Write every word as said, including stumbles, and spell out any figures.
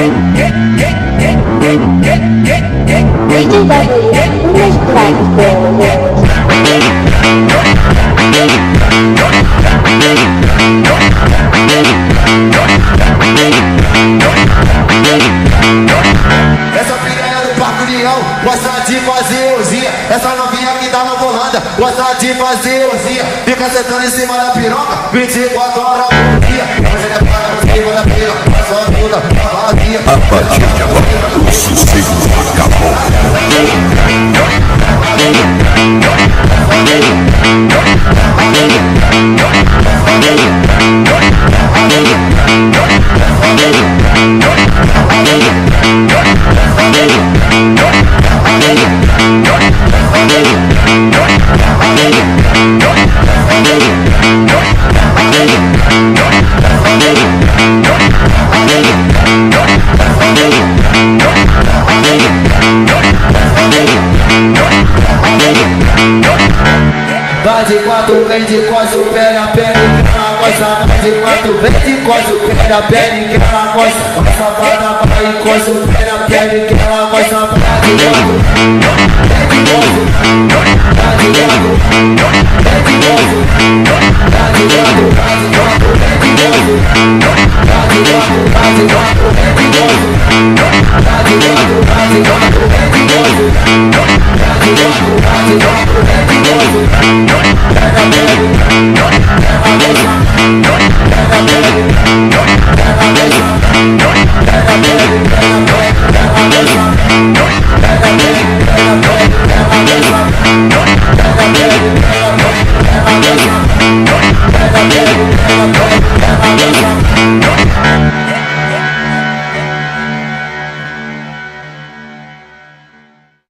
Essa piranha do Parque União gosta de fazer ozinha. Essa novinha que tá na volanda gosta de fazer ozinha. Fica sentando em cima da piroca vinte e quatro horas por dia. Hoje é para você, segunda-feira, só toda a vazia. A partir de agora, o sossego acabou. Vai de quatro, vem de costa, o pé na pele que ela gosta. Vai de quatro, vem de costa, o pé na pele que ela gosta. A safada vai e costa, o pé na pele que ela gosta. Vai de quatro, vem de costa. Vai de quatro, vem de costa. Vai de quatro, vai de quatro, vem de costa. Vai de quatro, vai de quatro, vem de costa. Vai de quatro, vai de quatro, vem de costa. Vai de quatro, vai de quatro, vem de costa. Pega, pega, pega, pega, pega, pega, pega.